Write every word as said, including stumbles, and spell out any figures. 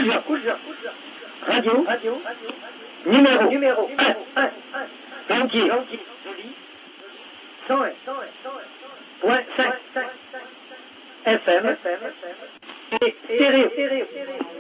Cousin. Radio. Numéro. Numéro. un. Lanquier. cent un. Point cinq. F M. Et stéréo.